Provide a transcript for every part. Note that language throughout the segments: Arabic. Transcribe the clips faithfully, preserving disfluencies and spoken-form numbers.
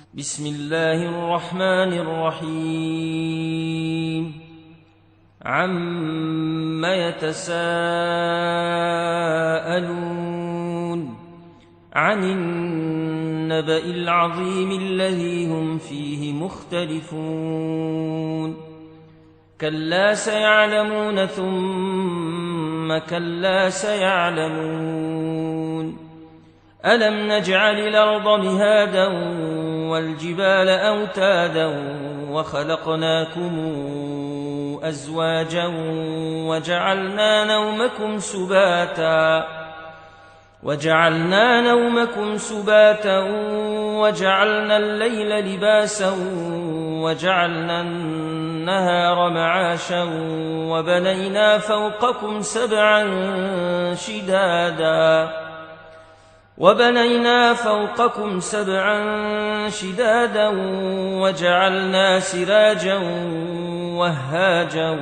بسم الله الرحمن الرحيم عم يتساءلون عن النبأ العظيم الذي هم فيه مختلفون كلا سيعلمون ثم كلا سيعلمون ألم نجعل الأرض مهادا والجبال أوتادا وخلقناكم أزواجا وجعلنا نومكم سباتا وجعلنا نومكم سباتا وجعلنا الليل لباسا وجعلنا النهار معاشا وبنينا فوقكم سبعا شدادا وبنينا فوقكم سبعا شدادا وجعلنا سراجا وهاجا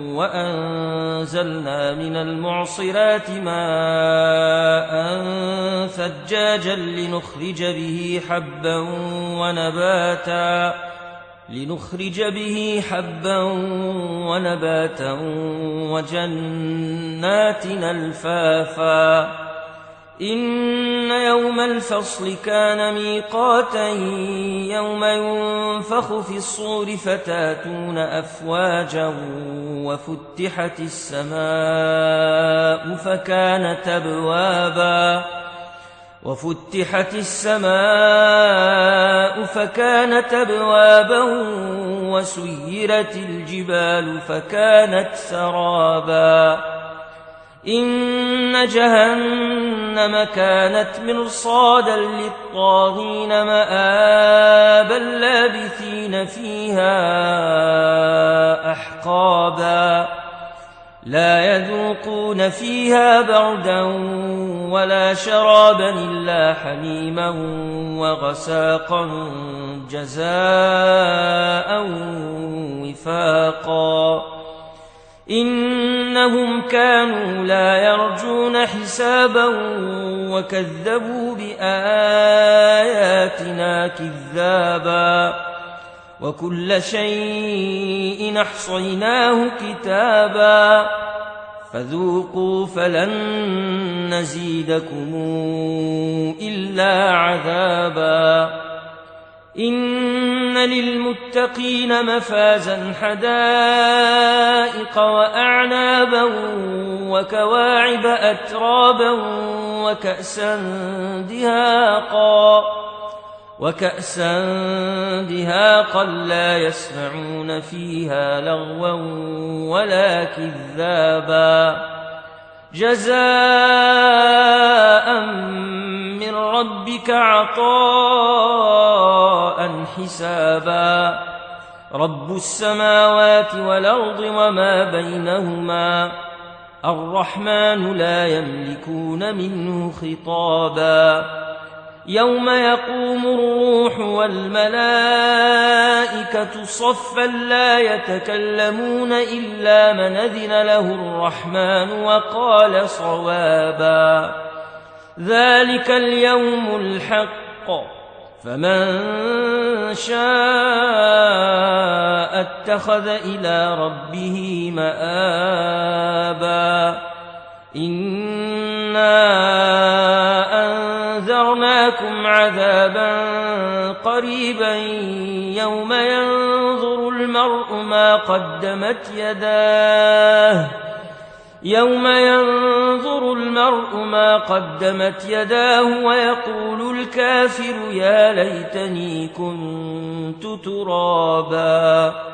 وأنزلنا من المعصرات ماء ثجاجا لنخرج به حبا ونباتا لنخرج به حبا ونباتا وجنات ألفافا إن يوم الفصل كان ميقاتا يوم ينفخ في الصور فتاتون أفواجا وفتحت السماء فكانت أبوابا وفتحت السماء فكانت أبوابا وسيرت الجبال فكانت سرابا إن جهنم كانت مرصادا للطاغين مآبا لابثين فيها أحقابا لا يذوقون فيها بردا ولا شرابا إلا حميما وغساقا جزاء وفاقا إنهم كانوا لا يرجون حسابا وكذبوا بآياتنا كذابا وكل شيء أحصيناه كتابا فذوقوا فلن نزيدكم إلا عذابا إن للمتقين مفازا حدائق وأعنابا وكواعب أترابا وكأسا دهاقا وكأسا دهاقا لا يسمعون فيها لغوا ولا كذابا جزاء من ربك عطاء حسابا رب السماوات والأرض وما بينهما الرحمن لا يملكون منه خطابا يوم يقوم الروح والملائكة صفا لا يتكلمون إلا من أذن له الرحمن وقال صوابا ذلك اليوم الحق فمن شاء اتخذ إلى ربه مآبا إنا أنذرناكم عذابا قريبا يوم ينظر المرء ما قدمت يداه يوم ينظر المرء ما قدمت يداه ويقول الكافر يا ليتني كنت ترابا